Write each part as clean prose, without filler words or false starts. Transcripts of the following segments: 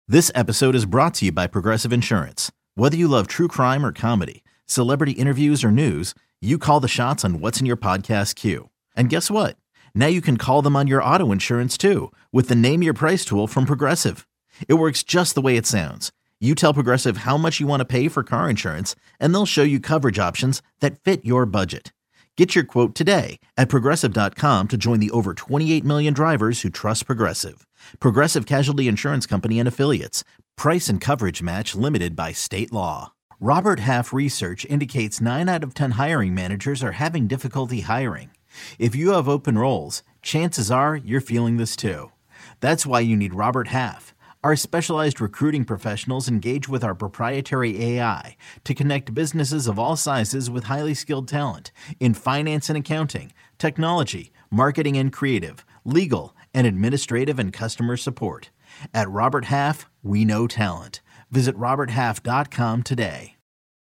This episode is brought to you by Progressive Insurance. Whether you love true crime or comedy, celebrity interviews or news, you call the shots on what's in your podcast queue. And guess what? Now you can call them on your auto insurance too with the Name Your Price tool from Progressive. It works just the way it sounds. You tell Progressive how much you want to pay for car insurance, and they'll show you coverage options that fit your budget. Get your quote today at Progressive.com to join the over 28 million drivers who trust Progressive. Progressive Casualty Insurance Company and Affiliates. Price and coverage match limited by state law. Robert Half research indicates 9 out of 10 hiring managers are having difficulty hiring. If you have open roles, chances are you're feeling this too. That's why you need Robert Half. Our specialized recruiting professionals engage with our proprietary AI to connect businesses of all sizes with highly skilled talent in finance and accounting, technology, marketing and creative, legal, and administrative and customer support. At Robert Half, we know talent. Visit roberthalf.com today.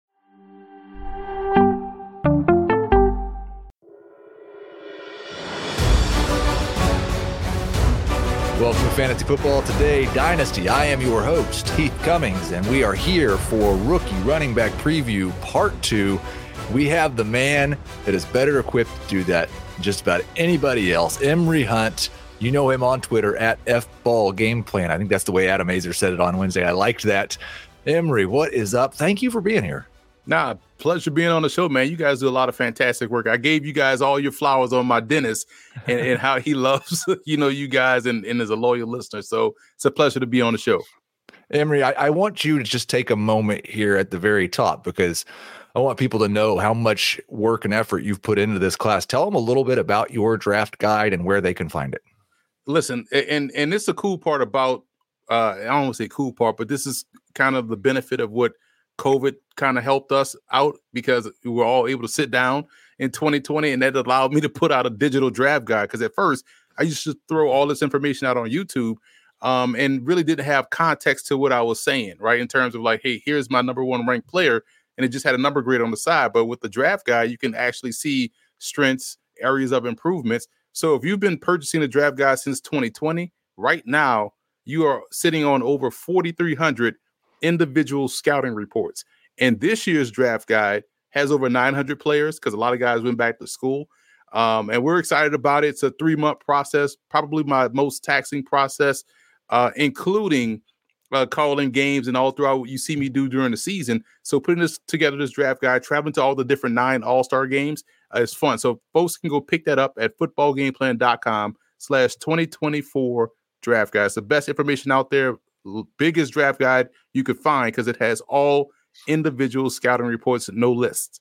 Welcome to Fantasy Football Today Dynasty. I am your host, Heath Cummings, and we are here for Rookie Running Back Preview Part 2. We have the man that is better equipped to do that than just about anybody else, Emory Hunt. You know him on Twitter at FBallGamePlan. I think that's the way Adam Azer said it on Wednesday. I liked that. Emory, what is up? Thank you for being here. Nah, pleasure being on the show, man. You guys do a lot of fantastic work. I gave you guys all your flowers on my dentist and how he loves, you guys and is a loyal listener. So it's a pleasure to be on the show. Emory, I want you to just take a moment here at the very top because I want people to know how much work and effort you've put into this class. Tell them a little bit about your draft guide and where they can find it. Listen, and this is the cool part about, I don't want to say cool part, but this is kind of the benefit of what COVID kind of helped us out because we were all able to sit down in 2020, and that allowed me to put out a digital draft guide. Because at first, I used to throw all this information out on YouTube and really didn't have context to what I was saying, right? In terms of like, hey, here's my number one ranked player, and it just had a number grid on the side. But with the draft guide, you can actually see strengths, areas of improvements. So if you've been purchasing the draft guide since 2020, right now, you are sitting on over 4,300 individual scouting reports. And this year's draft guide has over 900 players because a lot of guys went back to school. And we're excited about it. It's a 3-month process, probably my most taxing process, including calling games and all throughout what you see me do during the season. So putting this together, this draft guide, traveling to all the different 9 all-star games is fun. So folks can go pick that up at footballgameplan.com/2024 draft guide. It's the best information out there. Biggest draft guide you could find because it has all individual scouting reports, no lists.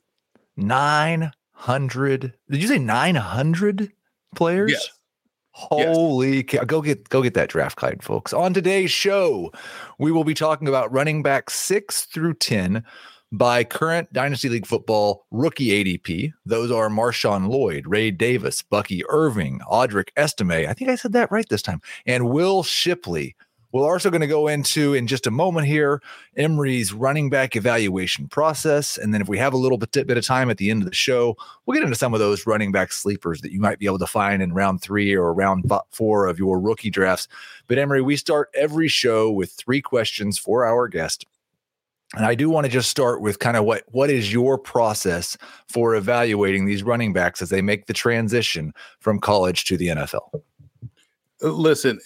900. Did you say 900 players? Yes. Holy cow. Go get that draft guide, folks. On today's show, we will be talking about running back 6 through 10 by current Dynasty League football rookie ADP. Those are Marshawn Lloyd, Ray Davis, Bucky Irving, Audric Estime. I think I said that right this time. And Will Shipley. We're also going to go into, in just a moment here, Emory's running back evaluation process. And then if we have a little bit of time at the end of the show, we'll get into some of those running back sleepers that you might be able to find in round 3 or round 4 of your rookie drafts. But Emory, we start every show with 3 questions for our guest. And I do want to just start with kind of what is your process for evaluating these running backs as they make the transition from college to the NFL? Listen,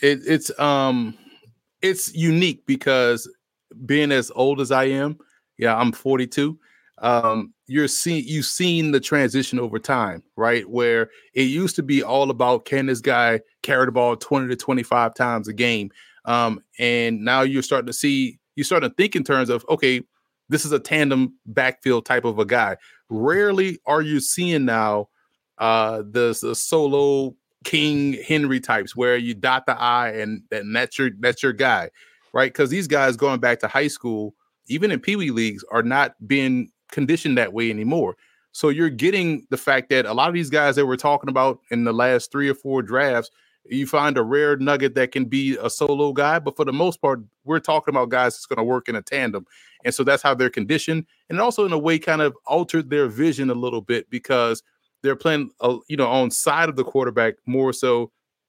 it's unique because being as old as I am, I'm 42. You've seen the transition over time, right? Where it used to be all about, can this guy carry the ball 20 to 25 times a game? And now you're starting to think in terms of, okay, this is a tandem backfield type of a guy. Rarely are you seeing now the solo King Henry types where you dot the I and that's your guy, right? Because these guys going back to high school, even in Pee Wee leagues, are not being conditioned that way anymore. So you're getting the fact that a lot of these guys that we're talking about in the last 3 or 4 drafts, you find a rare nugget that can be a solo guy, but for the most part, we're talking about guys that's going to work in a tandem. And so that's how they're conditioned. And also in a way kind of altered their vision a little bit because they're playing, on side of the quarterback more so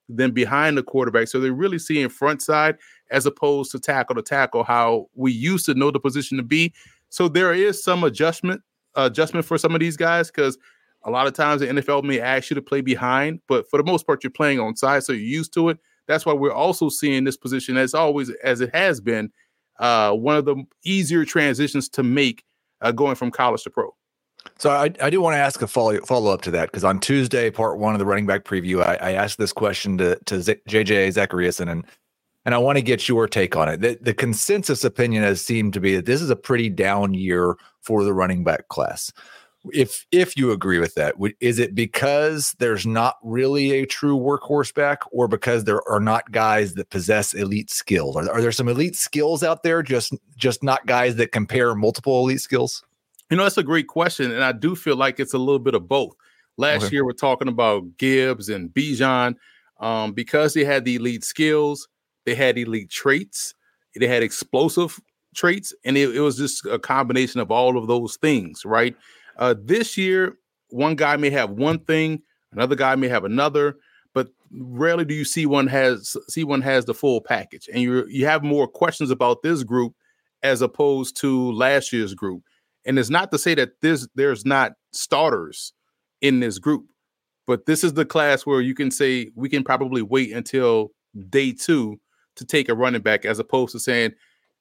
than behind the quarterback. So they're really seeing front side as opposed to tackle, how we used to know the position to be. So there is some adjustment for some of these guys, because a lot of times the NFL may ask you to play behind, but for the most part, you're playing on side, so you're used to it. That's why we're also seeing this position, as always, as it has been, one of the easier transitions to make going from college to pro. So I do want to ask a follow up to that, because on Tuesday, part one of the running back preview, I asked this question to JJ Zachariason, and I want to get your take on it. The consensus opinion has seemed to be that this is a pretty down year for the running back class. If you agree with that, is it because there's not really a true workhorse back, or because there are not guys that possess elite skills? Are there some elite skills out there, just not guys that compare multiple elite skills? That's a great question, and I do feel like it's a little bit of both. Last year, we're talking about Gibbs and Bijan, because they had the elite skills, they had elite traits, they had explosive traits, and it was just a combination of all of those things, right? This year, one guy may have one thing, another guy may have another, but rarely do you see one has the full package, and you have more questions about this group as opposed to last year's group. And it's not to say that there's not starters in this group, but this is the class where you can say we can probably wait until day 2 to take a running back, as opposed to saying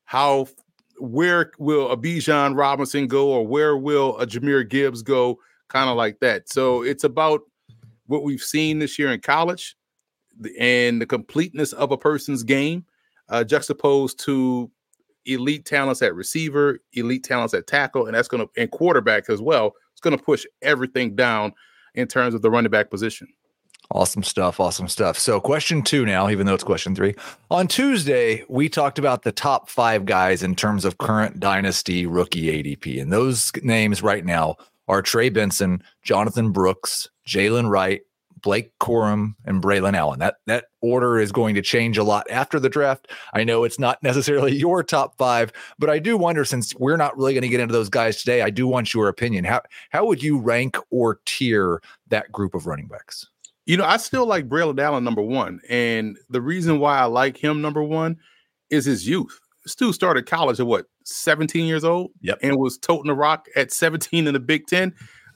where will a Bijan Robinson go, or where will a Jahmyr Gibbs go, kind of like that. So it's about what we've seen this year in college and the completeness of a person's game, juxtaposed to elite talents at receiver, elite talents at tackle, and quarterback as well. It's going to push everything down in terms of the running back position. Awesome stuff. So question 2 now, even though it's question 3. On Tuesday, we talked about the top 5 guys in terms of current dynasty rookie ADP. And those names right now are Trey Benson, Jonathan Brooks, Jalen Wright, Blake Corum, and Braylon Allen. That order is going to change a lot after the draft. I know it's not necessarily your top 5, but I do wonder, since we're not really going to get into those guys today, I do want your opinion. How would you rank or tier that group of running backs? I still like Braylon Allen number 1. And the reason why I like him number 1 is his youth. Stu started college at 17 years old? Yep. And was toting the rock at 17 in the Big Ten.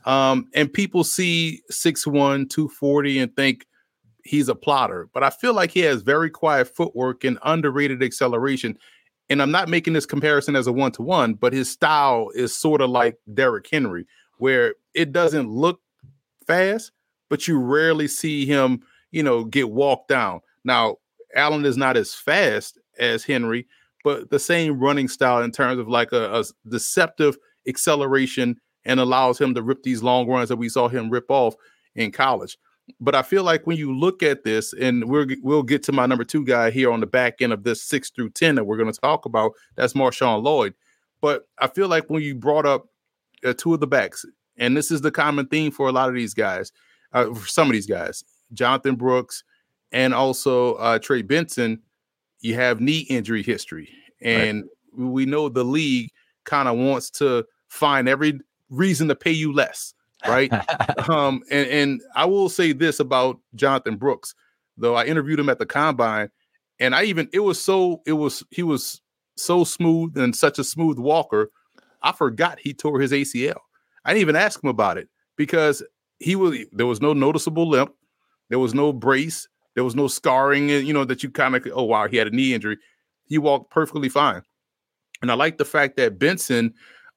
And people see 6'1", 240 and think he's a plotter. But I feel like he has very quiet footwork and underrated acceleration. And I'm not making this comparison as a one-to-one, but his style is sort of like Derrick Henry, where it doesn't look fast, but you rarely see him, get walked down. Now, Allen is not as fast as Henry, but the same running style in terms of like a deceptive acceleration, and allows him to rip these long runs that we saw him rip off in college. But I feel like when you look at this, and we'll get to my number 2 guy here on the back end of this 6 through 10 that we're going to talk about, that's Marshawn Lloyd. But I feel like when you brought up 2 of the backs, and this is the common theme for a lot of these guys, for some of these guys, Jonathan Brooks and also Trey Benson, you have knee injury history. And we know the league kind of wants to find every reason to pay you less, right? And I will say this about Jonathan Brooks, though I interviewed him at the combine, and he was so smooth and such a smooth walker, I forgot he tore his ACL. I didn't even ask him about it, because there was no noticeable limp, there was no brace, there was no scarring, that you kind of, oh wow, he had a knee injury. He walked perfectly fine. And I like the fact that Benson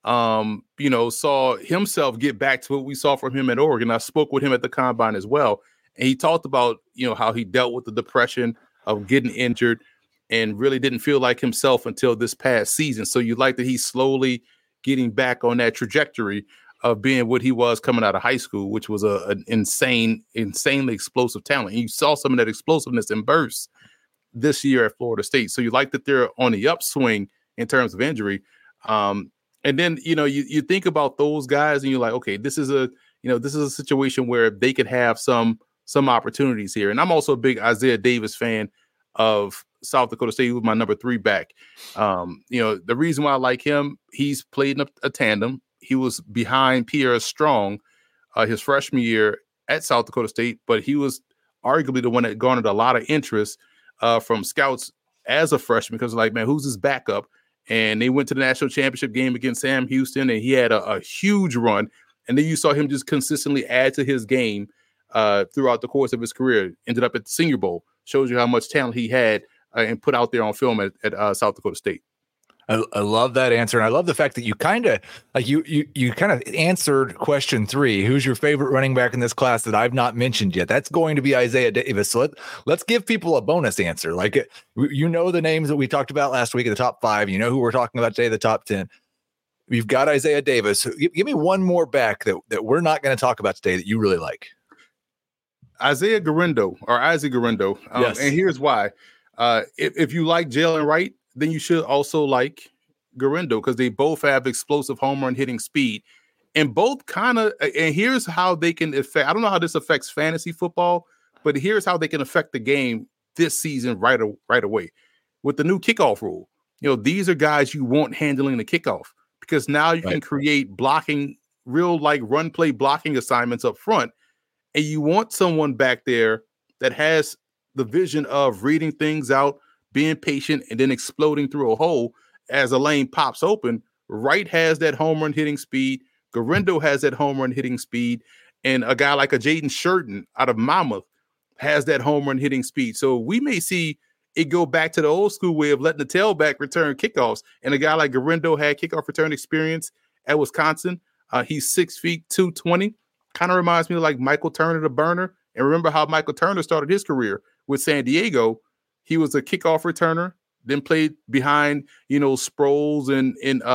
saw himself get back to what we saw from him at Oregon. I spoke with him at the combine as well. And he talked about, how he dealt with the depression of getting injured and really didn't feel like himself until this past season. So you like that he's slowly getting back on that trajectory of being what he was coming out of high school, which was an insanely explosive talent. And you saw some of that explosiveness in bursts this year at Florida State. So you like that they're on the upswing in terms of injury. And then, you think about those guys and you're like, okay, this is a situation where they could have some opportunities here. And I'm also a big Isaiah Davis fan of South Dakota State, who was my number 3 back. The reason why I like him, he's played in a tandem. He was behind Pierre Strong his freshman year at South Dakota State, but he was arguably the one that garnered a lot of interest from scouts as a freshman, because like, man, who's his backup? And they went to the national championship game against Sam Houston, and he had a huge run. And then you saw him just consistently add to his game throughout the course of his career. Ended up at the Senior Bowl. Shows you how much talent he had and put out there on film at South Dakota State. I love that answer. And I love the fact that you kind of like you kind of answered question 3. Who's your favorite running back in this class that I've not mentioned yet? That's going to be Isaiah Davis. So let's give people a bonus answer. Like, you know, the names that we talked about last week in the top 5, you know who we're talking about today, the top 10. We've got Isaiah Davis. Give me one more back that we're not going to talk about today that you really like. Isaiah Guerendo or Isaac Guerendo. Yes. And here's why. If you like Jalen Wright, then you should also like Guerendo, because they both have explosive home run hitting speed, and both kind of, and here's how they can affect, I don't know how this affects fantasy football, but here's how they can affect the game this season right away with the new kickoff rule. You know, these are guys you want handling the kickoff, because now you can create blocking, real like run play blocking assignments up front. And you want someone back there that has the vision of reading things out, being patient, and then exploding through a hole as a lane pops open. Wright has that home run hitting speed. Guerendo has that home run hitting speed. And a guy like a Jaden Shurton out of Monmouth has that home run hitting speed. So we may see it go back to the old school way of letting the tailback return kickoffs. And a guy like Guerendo had kickoff return experience at Wisconsin. He's 6 feet, 220. Kind of reminds me of like Michael Turner, the burner. And remember how Michael Turner started his career with San Diego. He was a kickoff returner, then played behind, you know, Sproles and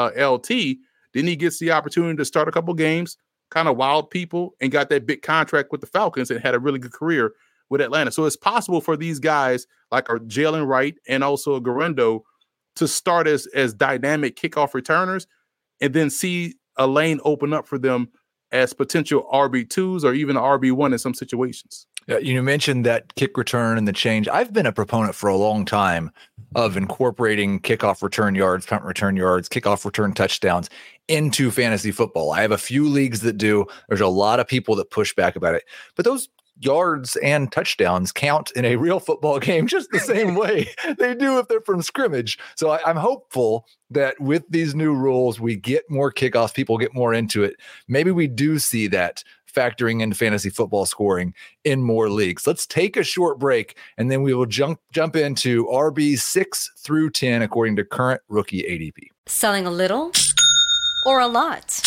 LT. Then he gets the opportunity to start a couple games, kind of wowed people, and got that big contract with the Falcons and had a really good career with Atlanta. So it's possible for these guys like Jalen Wright and also Guerendo to start as dynamic kickoff returners and then see a lane open up for them as potential RB2s or even RB1 in some situations. You mentioned that kick return and the change. I've been a proponent for a long time of incorporating kickoff return yards, punt return yards, kickoff return touchdowns into fantasy football. I have a few leagues that do. There's a lot of people that push back about it. But those yards and touchdowns count in a real football game just the same way they do if they're from scrimmage. So I'm hopeful that with these new rules, we get more kickoffs, people get more into it. Maybe we do see that factoring into fantasy football scoring in more leagues. Let's take a short break, and then we will jump into RB 6 through 10 according to current rookie ADP. Selling a little or a lot?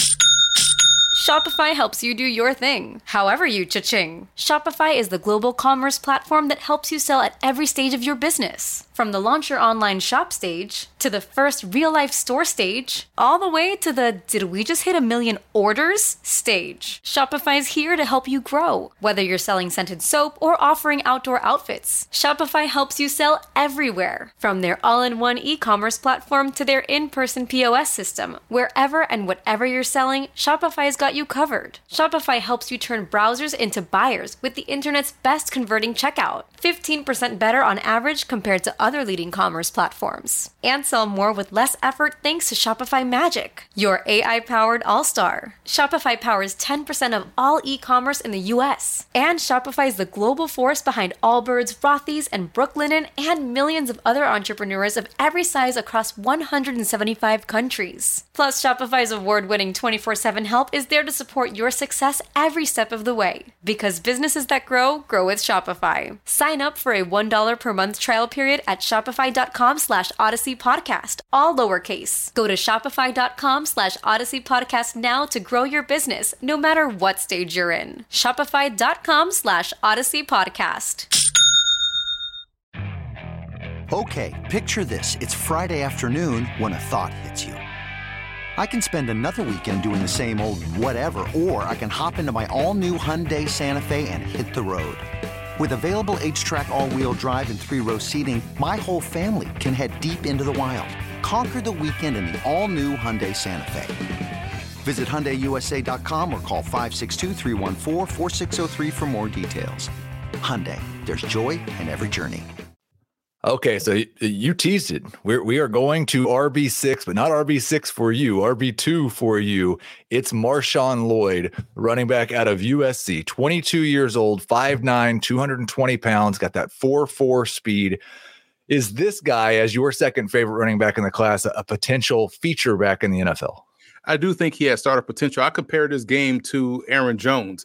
Shopify helps you do your thing, however you cha-ching. Shopify is the global commerce platform that helps you sell at every stage of your business. From the launch your online shop stage, to the first real-life store stage, all the way to the did we just hit 1 million orders stage. Shopify's here to help you grow. Whether you're selling scented soap or offering outdoor outfits, Shopify helps you sell everywhere. From their all-in-one e-commerce platform to their in-person POS system, wherever and whatever you're selling, Shopify's got you covered. Shopify helps you turn browsers into buyers with the internet's best converting checkout. 15% better on average compared to other leading commerce platforms. And sell more with less effort thanks to Shopify Magic, your AI-powered all-star. Shopify powers 10% of all e-commerce in the US. And Shopify is the global force behind Allbirds, Rothy's, and Brooklinen, and millions of other entrepreneurs of every size across 175 countries. Plus, Shopify's award-winning 24/7 help is there to support your success every step of the way. Because businesses that grow with Shopify. Sign up for a $1 per month trial period at shopify.com/Odyssey Podcast, all lowercase. Go to shopify.com/Odyssey Podcast now to grow your business, no matter what stage you're in. Shopify.com/Odyssey Podcast. Okay, picture this. It's Friday afternoon when a thought hits you. I can spend another weekend doing the same old whatever, or I can hop into my all-new Hyundai Santa Fe and hit the road. With available H-Track all-wheel drive and 3-row seating, my whole family can head deep into the wild. Conquer the weekend in the all-new Hyundai Santa Fe. Visit HyundaiUSA.com or call 562-314-4603 for more details. Hyundai, there's joy in every journey. Okay, so you teased it. We are going to RB6, but not RB6 for you, RB2 for you. It's Marshawn Lloyd, running back out of USC, 22 years old, 5'9", 220 pounds, got that 4.4 speed. Is this guy, as your second favorite running back in the class, a potential feature back in the NFL? I do think he has starter potential. I compared his game to Aaron Jones.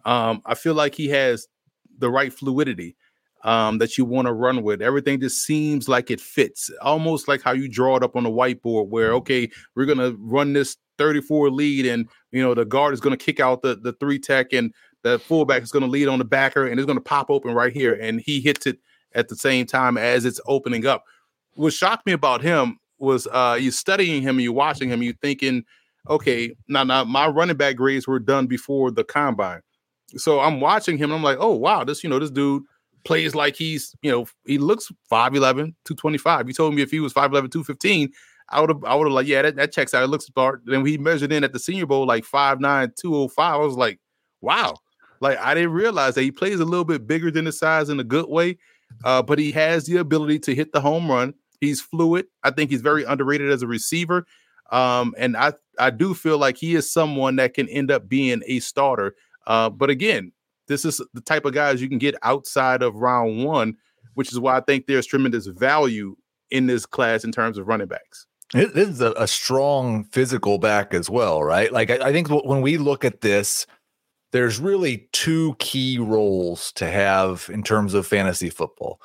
I feel like he has the right fluidity that you want to run with. Everything just seems like it fits, almost like how you draw it up on the whiteboard where, okay, we're going to run this 34 lead and, the guard is going to kick out the 3 tech and the fullback is going to lead on the backer and it's going to pop open right here. And he hits it at the same time as it's opening up. What shocked me about him was you studying him and you watching him, you thinking, okay, now my running back grades were done before the combine. So I'm watching him and I'm like, oh, wow, this dude plays like he's, he looks 5'11", 225. You told me if he was 5'11", 215, I would have like, yeah, that checks out. It looks smart. Then he measured in at the Senior Bowl like 5'9", 205. I was like, wow. Like, I didn't realize that he plays a little bit bigger than his size in a good way, but he has the ability to hit the home run. He's fluid. I think he's very underrated as a receiver. And I do feel like he is someone that can end up being a starter. But again, this is the type of guys you can get outside of round 1, which is why I think there's tremendous value in this class in terms of running backs. This is a strong physical back as well, right? Like, I think when we look at this, there's really 2 key roles to have in terms of fantasy football.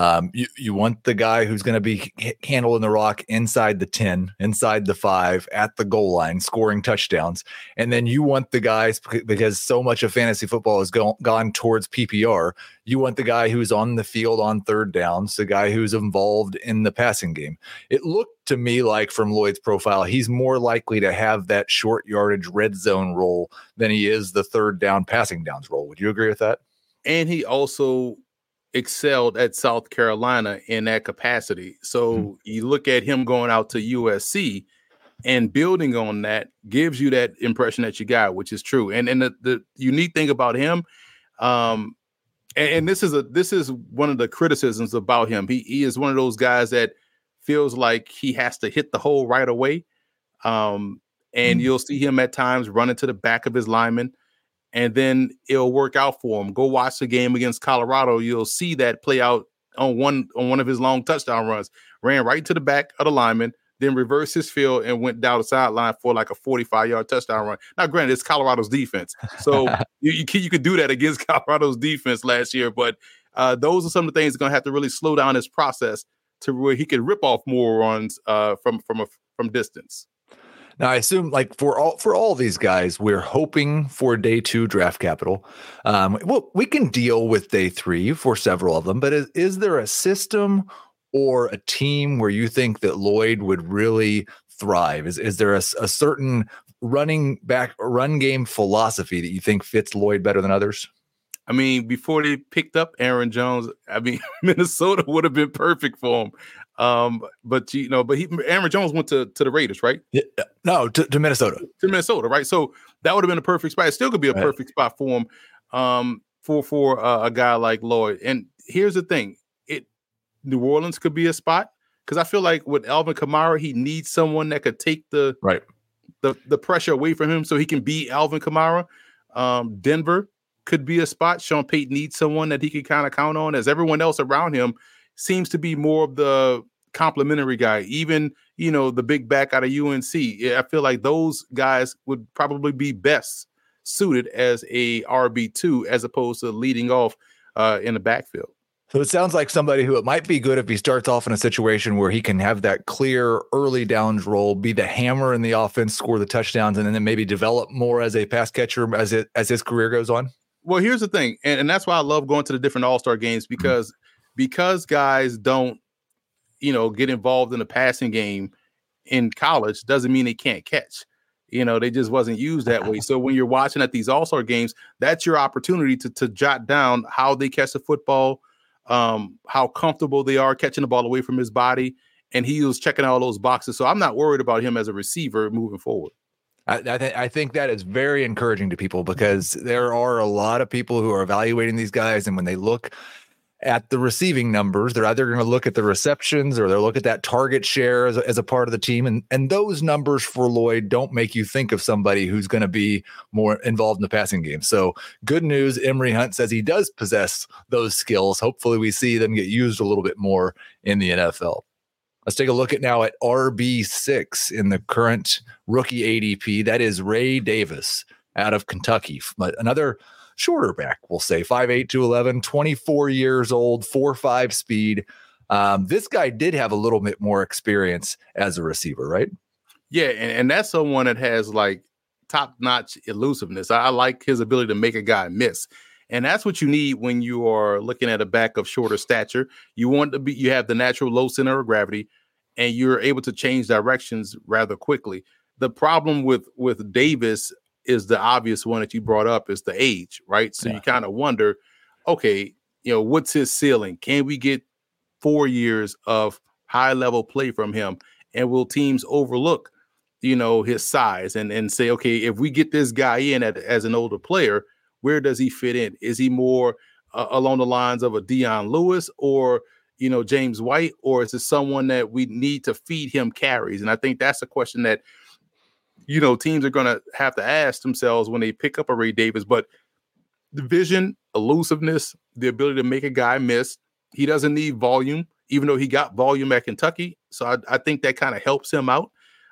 You want the guy who's going to be handling the rock inside the 10, inside the 5, at the goal line, scoring touchdowns. And then you want the guys, because so much of fantasy football has gone towards PPR, you want the guy who's on the field on third downs, the guy who's involved in the passing game. It looked to me like from Lloyd's profile, he's more likely to have that short yardage red zone role than he is the third down passing downs role. Would you agree with that? And he also excelled at South Carolina in that capacity. So you look at him going out to USC and building on that gives you that impression that you got, which is true. And the unique thing about him, and this is one of the criticisms about him. He is one of those guys that feels like he has to hit the hole right away. And you'll see him at times running to the back of his lineman, and then it'll work out for him. Go watch the game against Colorado. You'll see that play out on one of his long touchdown runs. Ran right to the back of the lineman, then reversed his field and went down the sideline for like a 45-yard touchdown run. Now, granted, it's Colorado's defense, so you could do that against Colorado's defense last year. But those are some of the things that's going to have to really slow down his process to where he can rip off more runs from distance. Now, I assume, like, for all these guys, we're hoping for day 2 draft capital. Well, we can deal with day 3 for several of them, but is there a system or a team where you think that Lloyd would really thrive? Is there a certain running back run game philosophy that you think fits Lloyd better than others? I mean, before they picked up Aaron Jones, I mean, Minnesota would have been perfect for him. But Aaron Jones went to the Raiders, right? Yeah, no, to Minnesota. To Minnesota, right? So that would have been a perfect spot. It still could be a perfect spot for him, for a guy like Lloyd. And here's the thing: New Orleans could be a spot, because I feel like with Alvin Kamara, he needs someone that could take the pressure away from him, so he can be Alvin Kamara. Denver could be a spot. Sean Payton needs someone that he can kind of count on, as everyone else around him seems to be more of the complimentary guy. Even, the big back out of UNC. I feel like those guys would probably be best suited as a RB2 as opposed to leading off in the backfield. So it sounds like somebody who it might be good if he starts off in a situation where he can have that clear early downs role, be the hammer in the offense, score the touchdowns, and then maybe develop more as a pass catcher as his career goes on. Well, here's the thing, and that's why I love going to the different all-star games, because guys don't, get involved in the passing game in college doesn't mean they can't catch. They just wasn't used that way. So when you're watching at these all-star games, that's your opportunity to jot down how they catch the football, how comfortable they are catching the ball away from his body, and he was checking all those boxes. So I'm not worried about him as a receiver moving forward. I think that is very encouraging to people, because there are a lot of people who are evaluating these guys, and when they look at the receiving numbers. They're either going to look at the receptions or they'll look at that target share as a part of the team. And those numbers for Lloyd don't make you think of somebody who's going to be more involved in the passing game. So good news. Emory Hunt says he does possess those skills. Hopefully we see them get used a little bit more in the NFL. Let's take a look at RB6 in the current rookie ADP. That is Ray Davis out of Kentucky. Another shorter back, we'll say 5'8", 211, 24 years old, 4.5 speed. This guy did have a little bit more experience as a receiver, right? Yeah, and that's someone that has like top-notch elusiveness. I like his ability to make a guy miss. And that's what you need when you are looking at a back of shorter stature. You have the natural low center of gravity, and you're able to change directions rather quickly. The problem with Davis is the obvious one that you brought up, is the age, right? So you kind of wonder, okay, what's his ceiling? Can we get 4 years of high level play from him? And will teams overlook, his size and say, okay, if we get this guy in as an older player, where does he fit in? Is he more along the lines of a Deion Lewis or, James White, or is it someone that we need to feed him carries? And I think that's a question that, teams are going to have to ask themselves when they pick up a Ray Davis. But the vision, elusiveness, the ability to make a guy miss, he doesn't need volume, even though he got volume at Kentucky. So I think that kind of helps him out.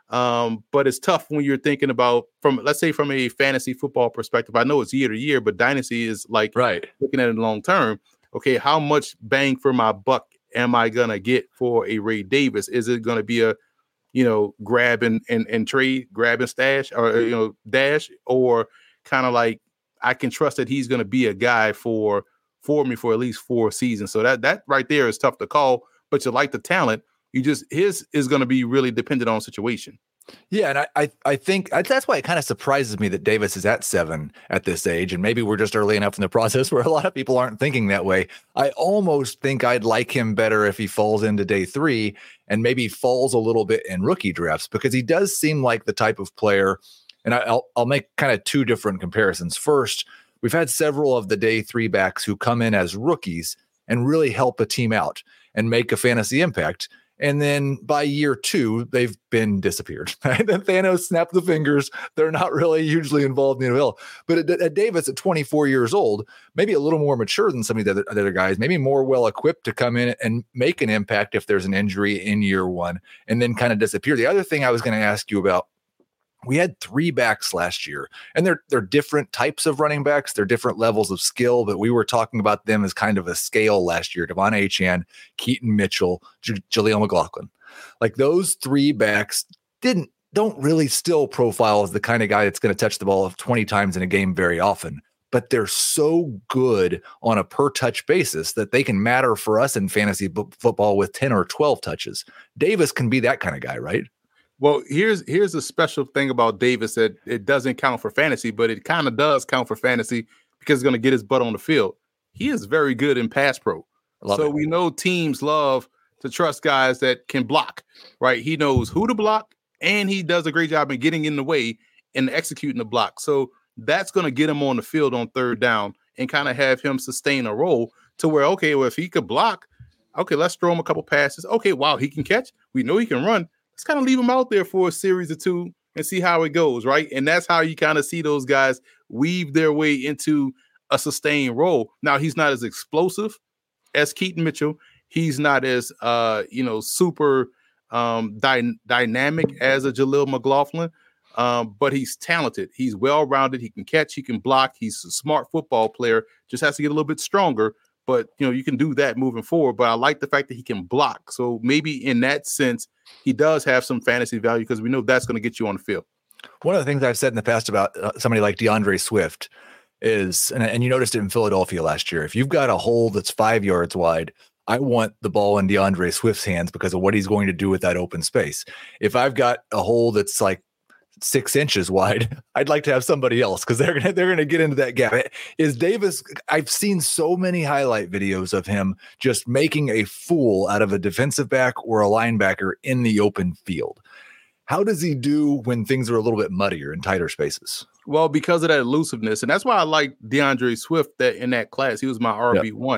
But it's tough when you're thinking about let's say from a fantasy football perspective. I know it's year to year, but dynasty is like looking at it long term. Okay, how much bang for my buck am I going to get for a Ray Davis? Is it going to be a grab and trade, grab and stash, or, dash, or kind of like I can trust that he's going to be a guy for me for at least 4 seasons. So that right there is tough to call, but you like the talent. His is going to be really dependent on situation. Yeah, and I think that's why it kind of surprises me that Davis is at 7 at this age, and maybe we're just early enough in the process where a lot of people aren't thinking that way. I almost think I'd like him better if he falls into day 3 and maybe falls a little bit in rookie drafts, because he does seem like the type of player, and I'll make kind of 2 different comparisons. First, we've had several of the day 3 backs who come in as rookies and really help a team out and make a fantasy impact. And then by year 2, they've been disappeared. Right? Then Thanos snapped the fingers. They're not really hugely involved in the NFL. But at Davis, at 24 years old, maybe a little more mature than some of the other guys, maybe more well-equipped to come in and make an impact if there's an injury in year 1 and then kind of disappear. The other thing I was going to ask you about, we had 3 backs last year, and they're different types of running backs. They're different levels of skill, but we were talking about them as kind of a scale last year. Devon Achane, Keaton Mitchell, Jaleel McLaughlin. Like those 3 backs don't really still profile as the kind of guy that's going to touch the ball 20 times in a game very often, but they're so good on a per touch basis that they can matter for us in fantasy football with 10 or 12 touches. Davis can be that kind of guy, right? Well, here's a special thing about Davis that it doesn't count for fantasy, but it kind of does count for fantasy because he's going to get his butt on the field. He is very good in pass pro. We know teams love to trust guys that can block, right? He knows who to block, and he does a great job in getting in the way and executing the block. So that's going to get him on the field on 3rd down and kind of have him sustain a role to where, okay, well, if he could block, okay, let's throw him a couple passes. Okay, wow, he can catch. We know he can run. Let's kind of leave him out there for a series or 2 and see how it goes, right? And that's how you kind of see those guys weave their way into a sustained role. Now, he's not as explosive as Keaton Mitchell. He's not as, super dynamic as a Jaleel McLaughlin, but he's talented. He's well-rounded. He can catch. He can block. He's a smart football player. Just has to get a little bit stronger. But, you can do that moving forward. But I like the fact that he can block. So maybe in that sense, he does have some fantasy value because we know that's going to get you on the field. One of the things I've said in the past about somebody like DeAndre Swift is, and you noticed it in Philadelphia last year, if you've got a hole that's 5 yards wide, I want the ball in DeAndre Swift's hands because of what he's going to do with that open space. If I've got a hole that's like 6 inches wide, I'd like to have somebody else because they're gonna get into that gap. Is Davis? I've seen so many highlight videos of him just making a fool out of a defensive back or a linebacker in the open field. How does he do when things are a little bit muddier and tighter spaces? Well, because of that elusiveness, and that's why I like DeAndre Swift in that class. He was my RB1.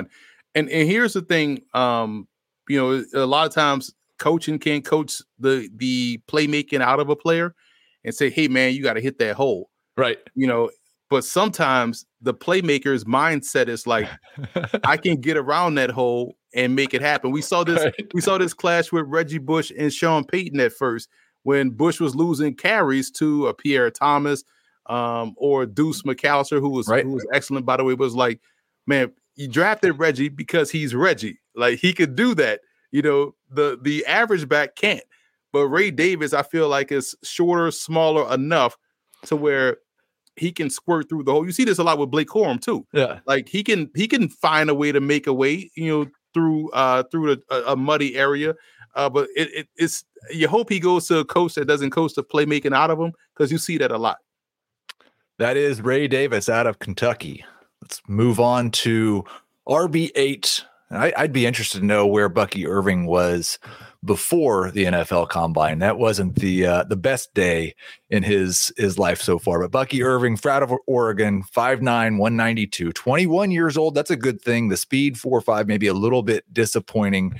And here's the thing, you know, a lot of times coaching can coach the playmaking out of a player and say, hey man, you got to hit that hole. Right. You know, but sometimes the playmaker's mindset is like, I can get around that hole and make it happen. We saw this, we saw this clash with Reggie Bush and Sean Payton at first, when Bush was losing carries to a Pierre Thomas or Deuce McAllister, who was excellent, by the way. Was like, man, you drafted Reggie because he's Reggie. Like, he could do that. You know, the average back can't. But Ray Davis, I feel like, is shorter, smaller enough to where he can squirt through the hole. You see this a lot with Blake Corum too. Yeah, like he can find a way to make a way, you know, through a muddy area. But it's you hope he goes to a coach that doesn't coach the playmaking out of him, because you see that a lot. That is Ray Davis out of Kentucky. Let's move on to RB8. I'd be interested to know where Bucky Irving was before the NFL Combine. That wasn't the best day in his life so far. But Bucky Irving, out of Oregon, 5'9", 192, 21 years old. That's a good thing. The speed, 4.5, maybe a little bit disappointing.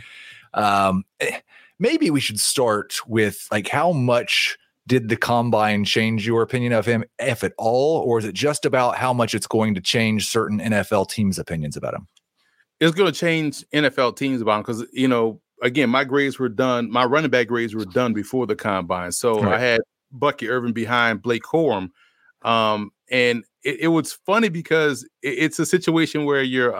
Maybe we should start with, like, how much did the Combine change your opinion of him, if at all? Or is it just about how much it's going to change certain NFL teams' opinions about him? It's going to change NFL teams about him because, you know, again, my grades were done. My running back grades were done before the Combine. So I had Bucky Irving behind Blake Corum. And it was funny because it's a situation where your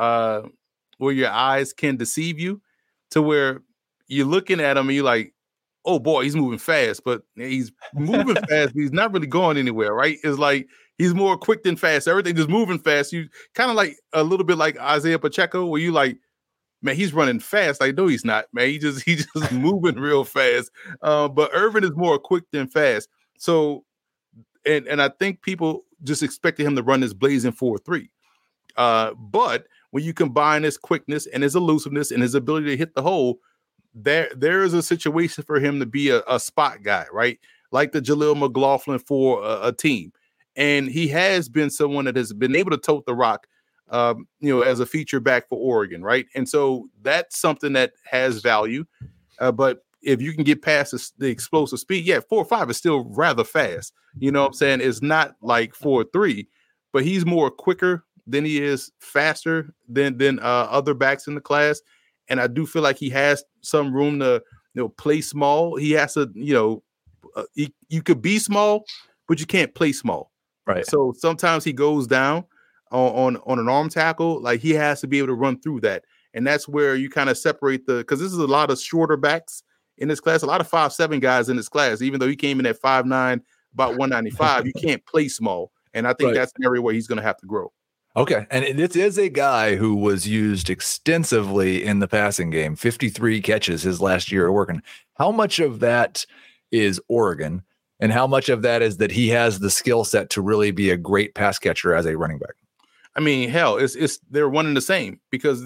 eyes can deceive you, to where you're looking at him and you're like, oh boy, he's moving fast, but he's moving fast, but he's not really going anywhere, right? It's like he's more quick than fast. Everything just moving fast. You kind of like a little bit like Isaiah Pacheco, where you like, man, he's running fast. Like, no, he's not, man. He just moving real fast. But Irvin is more quick than fast. So, and I think people just expected him to run this blazing 4.3. But when you combine his quickness and his elusiveness and his ability to hit the hole, there is a situation for him to be a spot guy, right? Like the Jaleel McLaughlin for a team. And he has been someone that has been able to tote the rock, you know, as a feature back for Oregon, right? And so that's something that has value. But if you can get past the explosive speed, 4.5 is still rather fast. You know what I'm saying? It's not like 4.3, but he's more quicker than he is faster than other backs in the class. And I do feel like he has some room to, you know, play small. He has to, you know, you could be small, but you can't play small. Right. So sometimes he goes down on an arm tackle. Like, he has to be able to run through that. And that's where you kind of separate because this is a lot of shorter backs in this class, a lot of 5'7" guys in this class. Even though he came in at 5'9", about 195, you can't play small. And I think that's an area where he's going to have to grow. Okay. And this is a guy who was used extensively in the passing game, 53 catches his last year at Oregon. How much of that is Oregon, and how much of that is that he has the skill set to really be a great pass catcher as a running back? I mean, hell, it's they're one and the same, because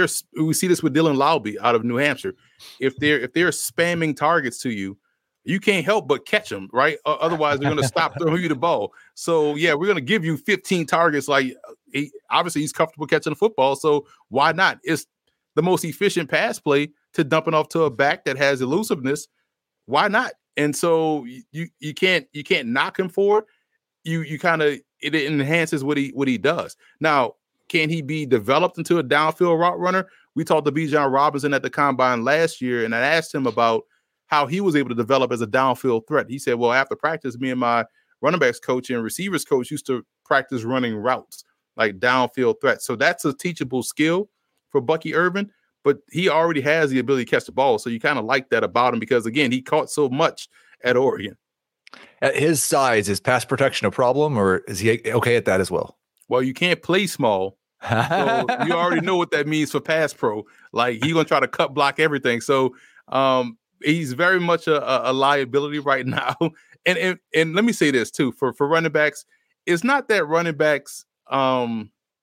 we see this with Dylan Laube out of New Hampshire. If they're spamming targets to you, you can't help but catch them, right? Otherwise, they're going to stop throwing you the ball. So, yeah, we're going to give you 15 targets. Like, obviously, he's comfortable catching the football, so why not? It's the most efficient pass play to dumping off to a back that has elusiveness. Why not? And so you can't knock him for it. You kind of, it enhances what he does. Now, can he be developed into a downfield route runner? We talked to Bijan Robinson at the Combine last year, and I asked him about how he was able to develop as a downfield threat. He said, well, after practice, me and my running backs coach and receivers coach used to practice running routes, like downfield threats. So that's a teachable skill for Bucky Irving, but he already has the ability to catch the ball. So you kind of like that about him, because, again, he caught so much at Oregon. At his size, is pass protection a problem, or is he okay at that as well? Well, you can't play small. So you already know what that means for pass pro. Like, he's going to try to cut block everything. So he's very much a liability right now. And let me say this too, for running backs, it's not that running backs are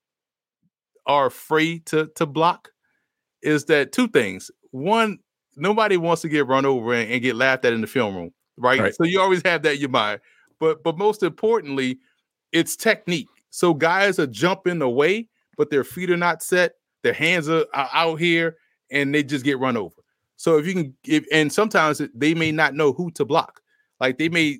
afraid to block. Is that two things? One, nobody wants to get run over and get laughed at in the film room, right? So you always have that in your mind. But most importantly, it's technique. So guys are jumping away, but their feet are not set. their hands are out here, and they just get run over. So if you can, and sometimes they may not know who to block. Like they may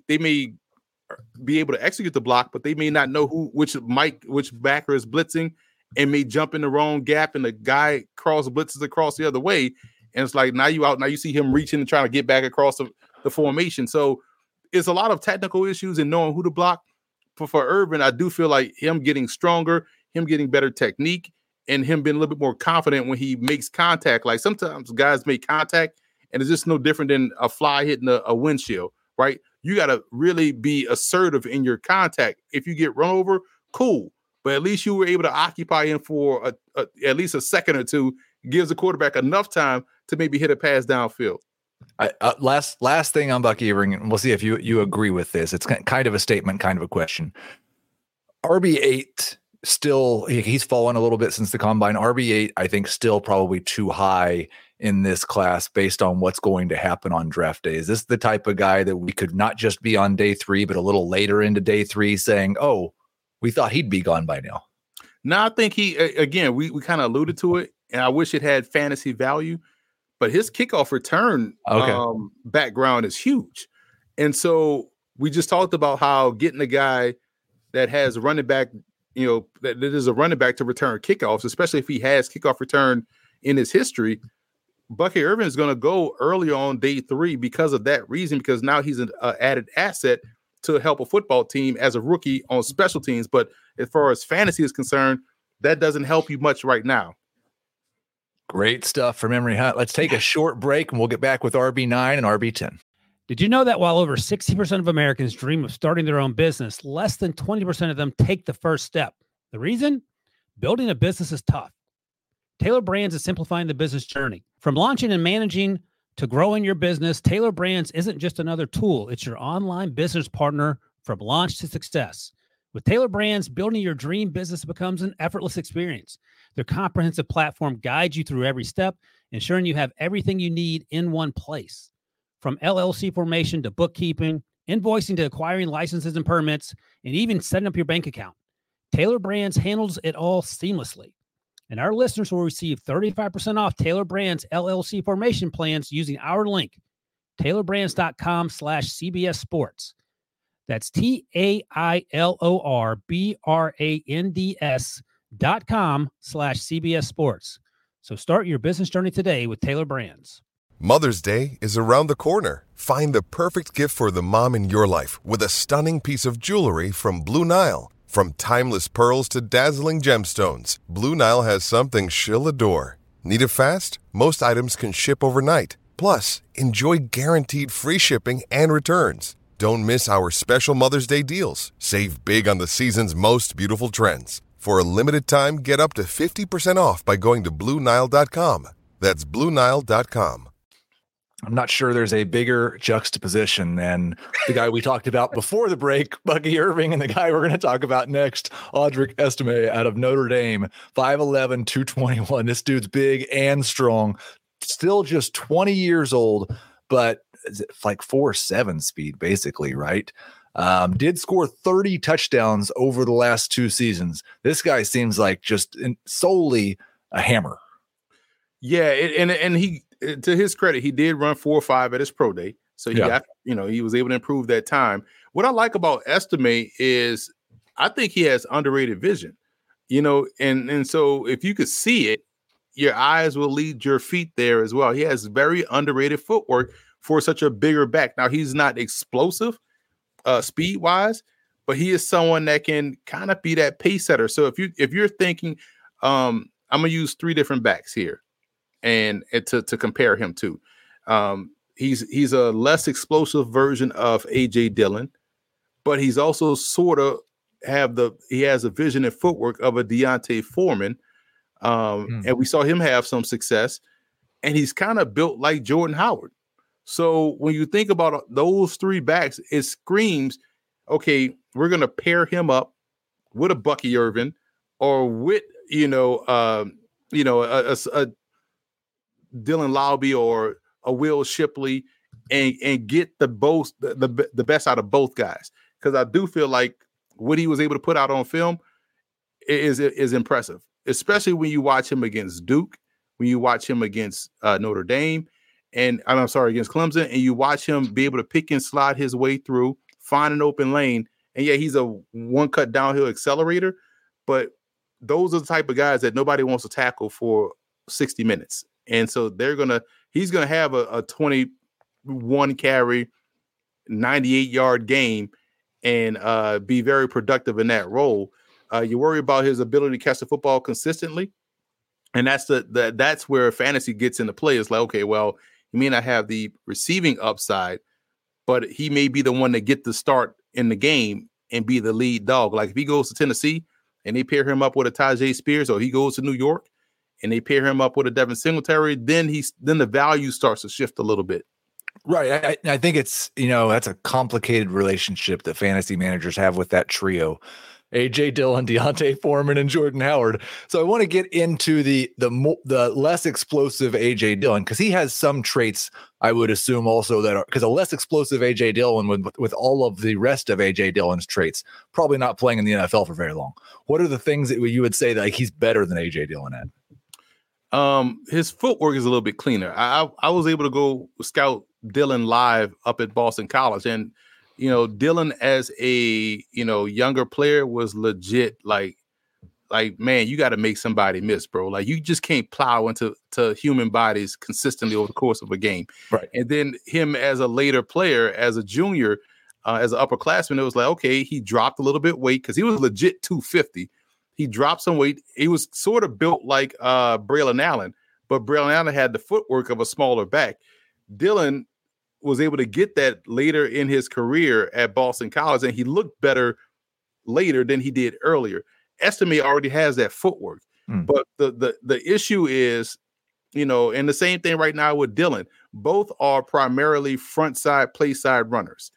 be able to execute the block, but they may not know which backer is blitzing, and may jump in the wrong gap, and the guy blitzes across the other way, and it's like now you out. Now you see him reaching and trying to get back across the formation. So it's a lot of technical issues in knowing who to block. For Irvin, I do feel like him getting stronger, him getting better technique, and him being a little bit more confident when he makes contact. Like sometimes guys make contact, and it's just no different than a fly hitting a windshield, right? You got to really be assertive in your contact. If you get run over, cool. But at least you were able to occupy him for at least a second or two. Gives the quarterback enough time to maybe hit a pass downfield. Last thing on Bucky Irving, and we'll see if you agree with this. It's kind of a statement, kind of a question. RB8 still, he's fallen a little bit since the combine. RB8, I think, still probably too high in this class based on what's going to happen on draft day. Is this the type of guy that we could not just be on day 3, but a little later into day 3 saying, oh, we thought he'd be gone by now? No, I think we kind of alluded to it, and I wish it had fantasy value, but his kickoff return background is huge. And so we just talked about how getting a guy that has a running back, that is a running back to return kickoffs, especially if he has kickoff return in his history. Bucky Irving is going to go early on day 3 because of that reason, because now he's an added asset to help a football team as a rookie on special teams. But as far as fantasy is concerned, that doesn't help you much right now. Great stuff from Emory Hunt. Let's take a short break and we'll get back with RB9 and RB10. Did you know that while over 60% of Americans dream of starting their own business, less than 20% of them take the first step? The reason? Building a business is tough. Taylor Brands is simplifying the business journey. From launching and managing to growing your business, Taylor Brands isn't just another tool. It's your online business partner from launch to success. With Taylor Brands, building your dream business becomes an effortless experience. Their comprehensive platform guides you through every step, ensuring you have everything you need in one place. From LLC formation to bookkeeping, invoicing to acquiring licenses and permits, and even setting up your bank account, Taylor Brands handles it all seamlessly. And our listeners will receive 35% off Taylor Brands LLC formation plans using our link, taylorbrands.com/CBS Sports. That's TAILORBRANDS.com/CBS Sports. So start your business journey today with Taylor Brands. Mother's Day is around the corner. Find the perfect gift for the mom in your life with a stunning piece of jewelry from Blue Nile. From timeless pearls to dazzling gemstones, Blue Nile has something she'll adore. Need it fast? Most items can ship overnight. Plus, enjoy guaranteed free shipping and returns. Don't miss our special Mother's Day deals. Save big on the season's most beautiful trends. For a limited time, get up to 50% off by going to BlueNile.com. That's BlueNile.com. I'm not sure there's a bigger juxtaposition than the guy we talked about before the break, Bucky Irving, and the guy we're going to talk about next, Audric Estime out of Notre Dame, 5'11", 221. This dude's big and strong, still just 20 years old, but it's like 4.7 speed, basically, right? Did score 30 touchdowns over the last 2 seasons. This guy seems like just solely a hammer. Yeah, and he, to his credit, he did run 4.5 at his pro day. So he got, he was able to improve that time. What I like about Estime is I think he has underrated vision, and so if you could see it, your eyes will lead your feet there as well. He has very underrated footwork for such a bigger back. Now, he's not explosive speed wise, but he is someone that can kind of be that pace setter. So if you're thinking, I'm going to use 3 different backs here. And to compare him to, he's a less explosive version of AJ Dillon, but he's also sort of he has a vision and footwork of a Deontay Foreman, and we saw him have some success, and he's kind of built like Jordan Howard. So when you think about those 3 backs, it screams, okay, we're gonna pair him up with a Bucky Irving or with a Dylan Laube or a Will Shipley and get the best out of both guys. Because I do feel like what he was able to put out on film is impressive. especially when you watch him against Duke, when you watch him against Notre Dame, and I'm sorry, against Clemson, and you watch him be able to pick and slide his way through, find an open lane, and yeah, he's a one-cut downhill accelerator, but those are the type of guys that nobody wants to tackle for 60 minutes. And so he's going to have a 21 carry, 98-yard game and be very productive in that role. You worry about his ability to catch the football consistently. And that's where fantasy gets into play. It's like, okay, well, he may not have the receiving upside, but he may be the one to get the start in the game and be the lead dog. Like if he goes to Tennessee and they pair him up with a Tajay Spears, or he goes to New York and they pair him up with a Devin Singletary, then the value starts to shift a little bit. Right. I think it's, that's a complicated relationship that fantasy managers have with that trio. A.J. Dillon, Deontay Foreman, and Jordan Howard. So I want to get into the less explosive A.J. Dillon, because he has some traits, I would assume also that because a less explosive A.J. Dillon with all of the rest of A.J. Dillon's traits, probably not playing in the NFL for very long. What are the things that you would say that he's better than A.J. Dillon at? His footwork is a little bit cleaner. I was able to go scout Dillon live up at Boston College, and Dillon as a, younger player was legit like, man, you got to make somebody miss, bro. Like you just can't plow into human bodies consistently over the course of a game. Right. And then him as a later player, as a junior, as an upperclassman, it was like, okay, he dropped a little bit weight because he was legit 250. He dropped some weight. He was sort of built like Braylon Allen, but Braylon Allen had the footwork of a smaller back. Dillon was able to get that later in his career at Boston College, and he looked better later than he did earlier. Estime already has that footwork, but the issue is, and the same thing right now with Dillon. Both are primarily front side, play side runners.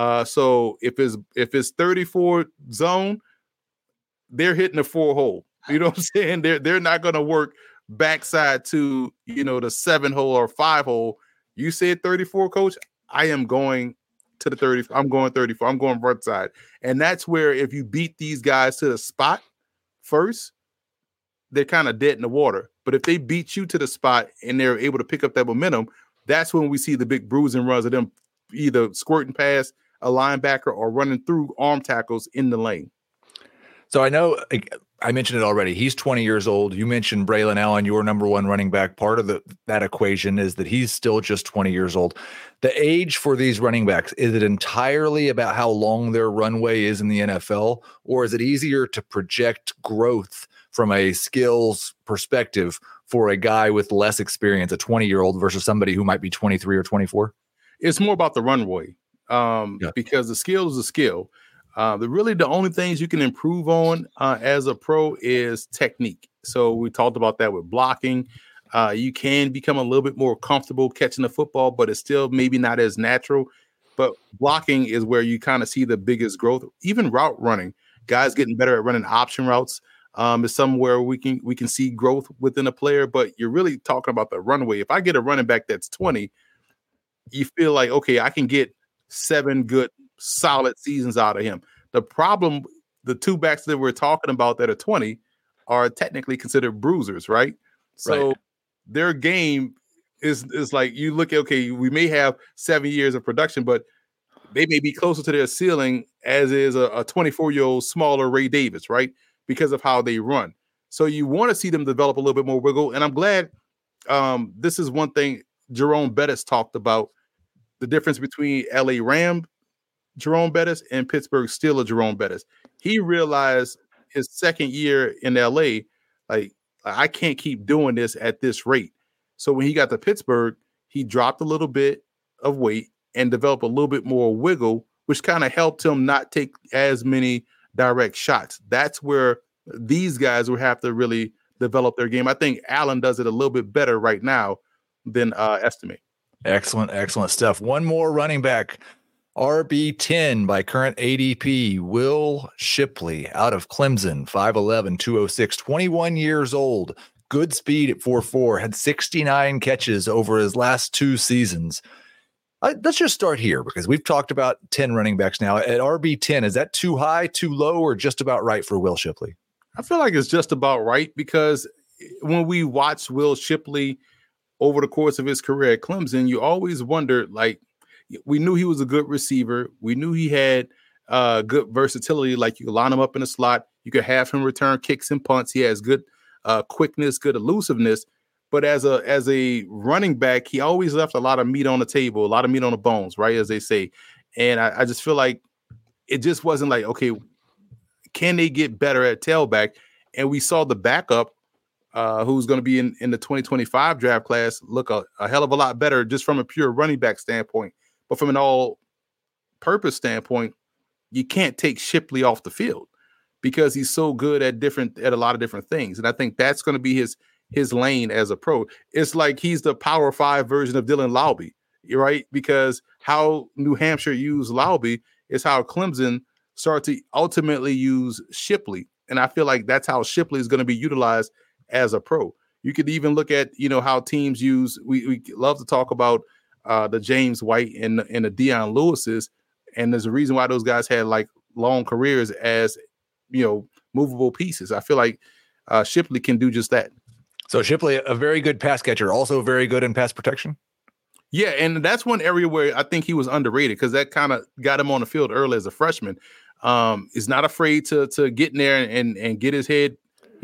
So if it's 34 zone, they're hitting a 4 hole. You know what I'm saying? They're not going to work backside to the 7 hole or 5 hole. You said 34, coach. I am going to the 30. I'm going 34. I'm going front side. And that's where if you beat these guys to the spot first, they're kind of dead in the water. But if they beat you to the spot and they're able to pick up that momentum, that's when we see the big bruising runs of them either squirting past a linebacker or running through arm tackles in the lane. So I know I mentioned it already. He's 20 years old. You mentioned Braylon Allen, your number one running back. Part of that equation is that he's still just 20 years old. The age for these running backs, is it entirely about how long their runway is in the NFL, or is it easier to project growth from a skills perspective for a guy with less experience, a 20-year-old versus somebody who might be 23 or 24? It's more about the runway because the skill is a skill. The only things you can improve on as a pro is technique. So we talked about that with blocking. You can become a little bit more comfortable catching the football, but it's still maybe not as natural. But blocking is where you kind of see the biggest growth. Even route running, guys getting better at running option routes is somewhere we can see growth within a player. But you're really talking about the runway. If I get a running back that's 20, you feel like, okay, I can get 7 good solid seasons out of him. The problem, the 2 backs that we're talking about that are 20 are technically considered bruisers, right? So their game is like, you look at, okay, we may have 7 years of production, but they may be closer to their ceiling as is a 24-year-old smaller Ray Davis, right? Because of how they run. So you want to see them develop a little bit more wiggle. And I'm glad this is one thing Jerome Bettis talked about, the difference between LA Ram Jerome Bettis and Pittsburgh Steelers Jerome Bettis. He realized his second year in LA, like, I can't keep doing this at this rate. So when he got to Pittsburgh, he dropped a little bit of weight and developed a little bit more wiggle, which kind of helped him not take as many direct shots. That's where these guys will have to really develop their game. I think Allen does it a little bit better right now than Estime. Excellent stuff. One more running back. RB10 by current ADP, Will Shipley out of Clemson, 5'11", 206, 21 years old, good speed at 4.4, had 69 catches over his last 2 seasons. Let's just start here because we've talked about 10 running backs now. At RB10, is that too high, too low, or just about right for Will Shipley? I feel like it's just about right, because when we watch Will Shipley over the course of his career at Clemson, you always wondered, like, we knew he was a good receiver. We knew he had good versatility. Like, you could line him up in the slot. You could have him return kicks and punts. He has good quickness, good elusiveness. But as a running back, he always left a lot of meat on the table, a lot of meat on the bones, right, as they say. And I just feel like it just wasn't like, okay, can they get better at tailback? And we saw the backup, who's going to be in the 2025 draft class, look a hell of a lot better just from a pure running back standpoint. But from an all-purpose standpoint, you can't take Shipley off the field because he's so good at a lot of different things. And I think that's going to be his lane as a pro. It's like he's the Power 5 version of Dylan Laube, right? Because how New Hampshire used Laube is how Clemson start to ultimately use Shipley. And I feel like that's how Shipley is going to be utilized as a pro. You could even look at, how teams use, we love to talk about the James White and the Deion Lewis's. And there's a reason why those guys had like long careers as, movable pieces. I feel like Shipley can do just that. So Shipley, a very good pass catcher, also very good in pass protection. Yeah, and that's one area where I think he was underrated because that kind of got him on the field early as a freshman. Is not afraid to get in there and get his head,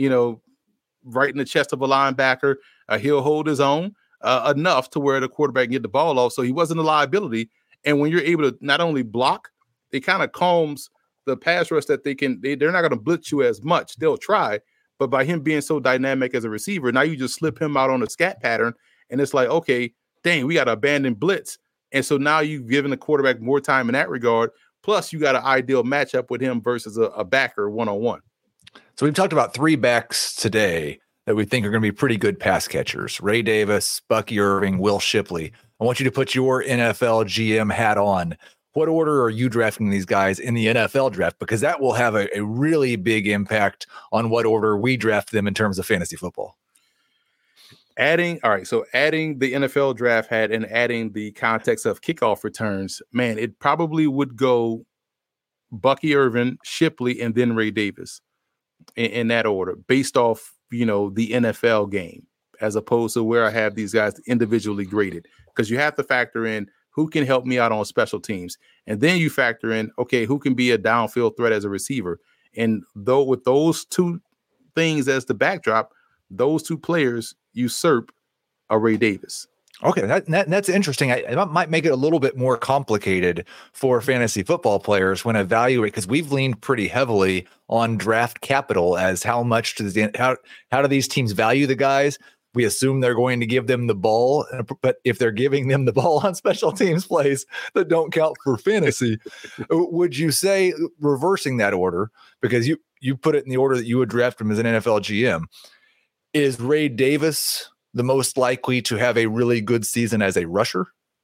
right in the chest of a linebacker. He'll hold his own enough to where the quarterback can get the ball off. So he wasn't a liability. And when you're able to not only block, it kind of calms the pass rush that they're not going to blitz you as much. They'll try, but by him being so dynamic as a receiver, now you just slip him out on a scat pattern, and it's like, okay, dang, we got to abandon blitz. And so now you've given the quarterback more time in that regard. Plus, you got an ideal matchup with him versus a backer one-on-one. So we've talked about 3 backs today that we think are going to be pretty good pass catchers: Ray Davis, Bucky Irving, Will Shipley. I want you to put your NFL GM hat on. What order are you drafting these guys in the NFL draft? Because that will have a really big impact on what order we draft them in terms of fantasy football. Adding the NFL draft hat and adding the context of kickoff returns, man, it probably would go Bucky Irving, Shipley, and then Ray Davis in that order, based off, the NFL game, as opposed to where I have these guys individually graded. Because you have to factor in who can help me out on special teams. And then you factor in, okay, who can be a downfield threat as a receiver. And though with those 2 things as the backdrop, those 2 players usurp a Ray Davis. Okay, that's interesting. I might make it a little bit more complicated for fantasy football players when evaluate, because we've leaned pretty heavily on draft capital as how much how do these teams value the guys? We assume they're going to give them the ball, but if they're giving them the ball on special teams plays that don't count for fantasy, would you say, reversing that order, because you put it in the order that you would draft him as an NFL GM, is Ray Davis the most likely to have a really good season as a rusher?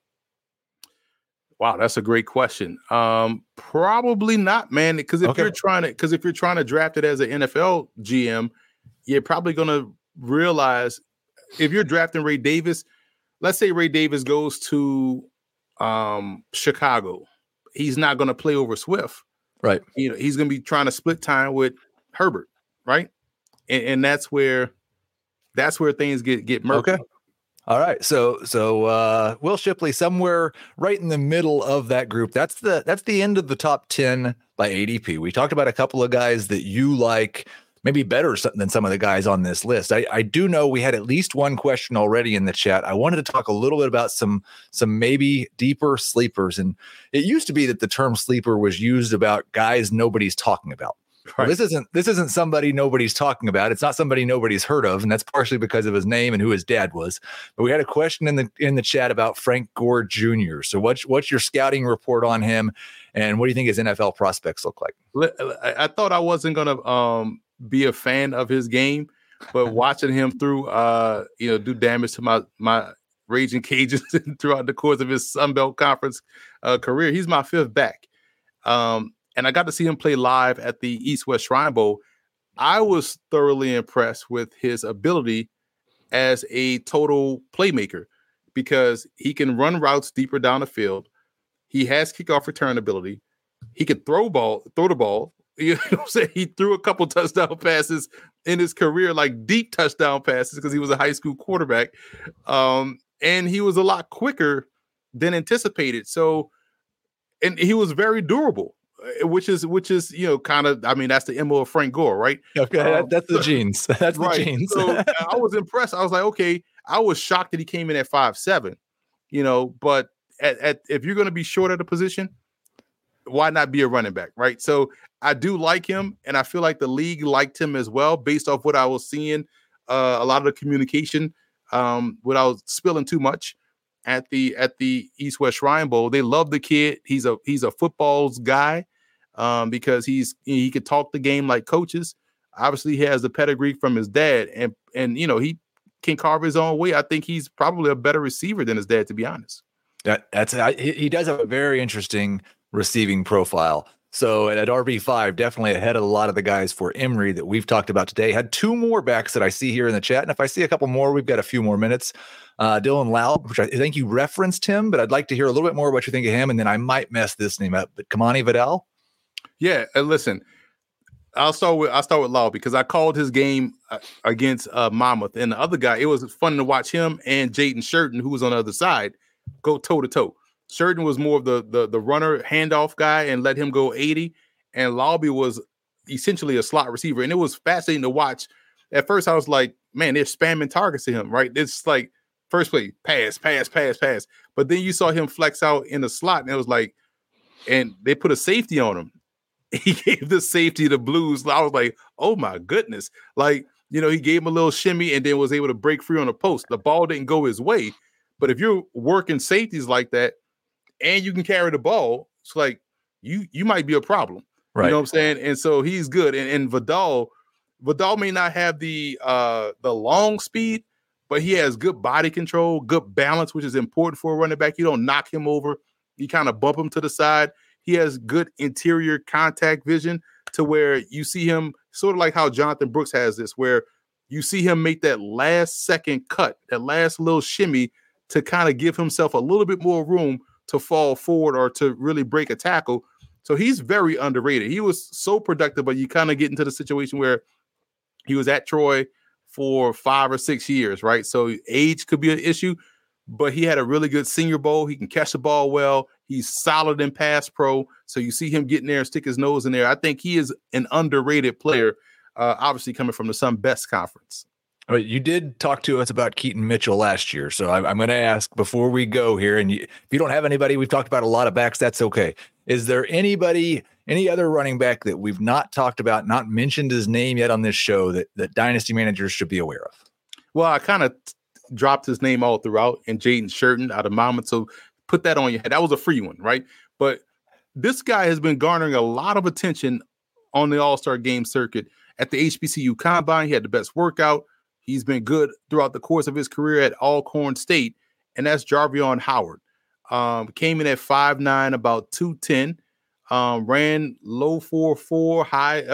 Wow, that's a great question. Probably not, man. Because if you're trying to draft it as an NFL GM, you're probably going to realize, if you're drafting Ray Davis, let's say Ray Davis goes to Chicago, he's not going to play over Swift, right? He's going to be trying to split time with Herbert, right? And that's where things get murky. Okay. All right. So Will Shipley somewhere right in the middle of that group. That's the end of the top 10 by ADP. We talked about a couple of guys that you like maybe better than some of the guys on this list. I do know we had at least one question already in the chat. I wanted to talk a little bit about some maybe deeper sleepers. And it used to be that the term sleeper was used about guys nobody's talking about. Right. Well, this isn't somebody nobody's talking about. It's not somebody nobody's heard of, and that's partially because of his name and who his dad was. But we had a question in the chat about Frank Gore Jr. So what's your scouting report on him, and what do you think his NFL prospects look like? I thought I wasn't gonna be a fan of his game, but watching him through do damage to my Raging Cajuns throughout the course of his Sun Belt Conference career, he's my 5th back. And I got to see him play live at the East-West Shrine Bowl. I was thoroughly impressed with his ability as a total playmaker, because he can run routes deeper down the field. He has kickoff return ability. He could throw the ball You know what I'm saying? He threw a couple touchdown passes in his career, like deep touchdown passes, because he was a high school quarterback. And he was a lot quicker than anticipated. So, and he was very durable, which is, kind of, I mean, that's the MO of Frank Gore, right? Okay, that's the genes. That's right. The genes. So I was impressed. I was like, okay, I was shocked that he came in at 5'7", but at if you're going to be short at a position, why not be a running back, right? So I do like him, and I feel like the league liked him as well, based off what I was seeing, a lot of the communication, without spilling too much at the East West Shrine Bowl. They love the kid. He's a footballs guy, because he could talk the game like coaches. Obviously, he has the pedigree from his dad, and he can carve his own way. I think he's probably a better receiver than his dad, to be honest. He does have a very interesting receiving profile. So at RB5, definitely ahead of a lot of the guys for Emory that we've talked about today. Had two more backs that I see here in the chat. And if I see a couple more, we've got a few more minutes. Dylan Laub, which I think you referenced him, but I'd like to hear a little bit more what you think of him. And then I might mess this name up, but Kamani Vidal. Yeah. Listen, I'll start with Laub, because I called his game against Monmouth, and the other guy, it was fun to watch him and Jaden Shurton, who was on the other side, go toe to toe. Shurton was more of the runner handoff guy and let him go 80. And Laube was essentially a slot receiver. And it was fascinating to watch. At first, I was like, man, they're spamming targets to him, right? It's like first play, pass. But then you saw him flex out in the slot, and it was like, and they put a safety on him. He gave the safety to Blues. I was like, oh my goodness. Like, he gave him a little shimmy and then was able to break free on the post. The ball didn't go his way. But if you're working safeties like that, and you can carry the ball, it's like you might be a problem. Right. You know what I'm saying? And so he's good. And Vidal may not have the long speed, but he has good body control, good balance, which is important for a running back. You don't knock him over. You kind of bump him to the side. He has good interior contact vision, to where you see him sort of like how Jonathan Brooks has this, where you see him make that last second cut, that last little shimmy, to kind of give himself a little bit more room to fall forward or to really break a tackle. So he's very underrated. He was so productive, but you kind of get into the situation where he was at Troy for 5 or 6 years, right? So age could be an issue, but he had a really good Senior Bowl. He can catch the ball well. He's solid in pass pro. So you see him getting there and stick his nose in there. I think he is an underrated player, obviously coming from the Sun Best Conference. You did talk to us about Keaton Mitchell last year. So I'm going to ask before we go here, and if you don't have anybody, we've talked about a lot of backs, that's okay. Is there any other running back that we've not talked about, not mentioned his name yet on this show that dynasty managers should be aware of? Well, I kind of dropped his name all throughout, and Jaden Shurton out of Monmouth. So put that on your head. That was a free one, right? But this guy has been garnering a lot of attention on the All-Star game circuit. At the HBCU Combine, he had the best workout. He's been good throughout the course of his career at Alcorn State, and that's Jarvion Howard. Came in at 5'9", about 210. Ran low 4.4, high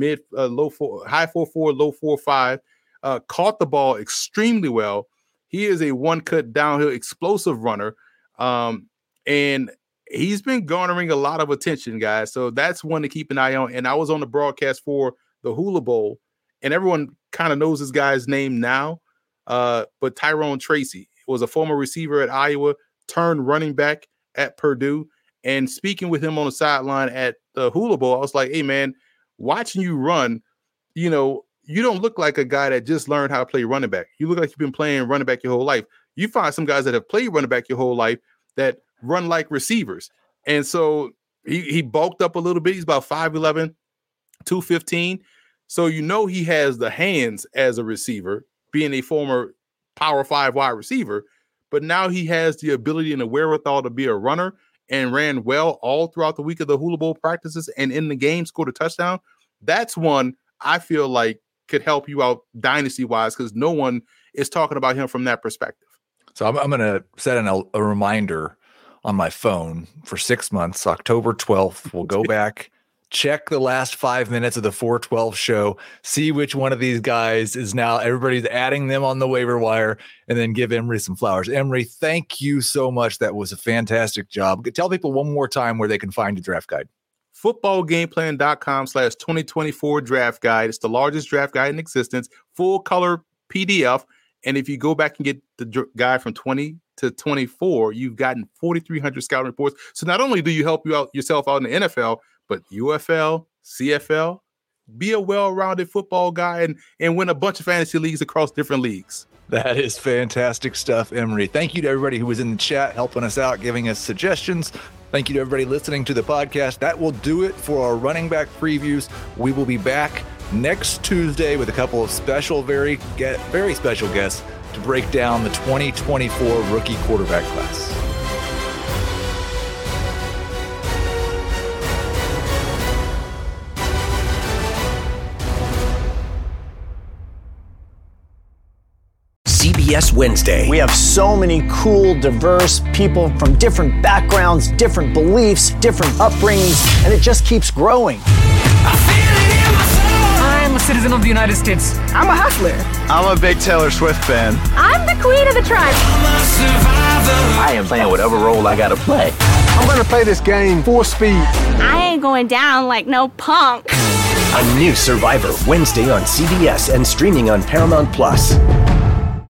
4.4, low 4.5. Caught the ball extremely well. He is a one-cut downhill explosive runner, and he's been garnering a lot of attention, guys. So that's one to keep an eye on. And I was on the broadcast for the Hula Bowl, and everyone kind of knows this guy's name now, but Tyrone Tracy was a former receiver at Iowa, turned running back at Purdue. And speaking with him on the sideline at the Hula Bowl, I was like, hey, man, watching you run, you don't look like a guy that just learned how to play running back. You look like you've been playing running back your whole life. You find some guys that have played running back your whole life that run like receivers. And so he bulked up a little bit. He's about 5'11", 215. So he has the hands as a receiver, being a former Power 5 wide receiver, but now he has the ability and the wherewithal to be a runner, and ran well all throughout the week of the Hula Bowl practices, and in the game scored a touchdown. That's one I feel like could help you out dynasty-wise, because no one is talking about him from that perspective. So I'm going to set a reminder on my phone for 6 months. October 12th, we'll go back, check the last 5 minutes of the 412 show, see which one of these guys is now, everybody's adding them on the waiver wire, and then give Emory some flowers. Emory, thank you so much. That was a fantastic job. Tell people one more time where they can find your draft guide. footballgameplan.com/2024 draft guide. It's the largest draft guide in existence, full color PDF. And if you go back and get the guide from 20 to 24, you've gotten 4,300 scouting reports. So not only do you help yourself out in the NFL, but UFL, CFL, be a well-rounded football guy and win a bunch of fantasy leagues across different leagues. That is fantastic stuff, Emory. Thank you to everybody who was in the chat helping us out, giving us suggestions. Thank you to everybody listening to the podcast. That will do it for our running back previews. We will be back next Tuesday with a couple of special, very special guests to break down the 2024 rookie quarterback class. CBS Wednesday. We have so many cool, diverse people from different backgrounds, different beliefs, different upbringings, and it just keeps growing. I'm a citizen of the United States. I'm a hustler. I'm a big Taylor Swift fan. I'm the queen of the tribe. I am playing whatever role I gotta play. I'm gonna play this game full speed. I ain't going down like no punk. A new Survivor Wednesday on CBS and streaming on Paramount Plus.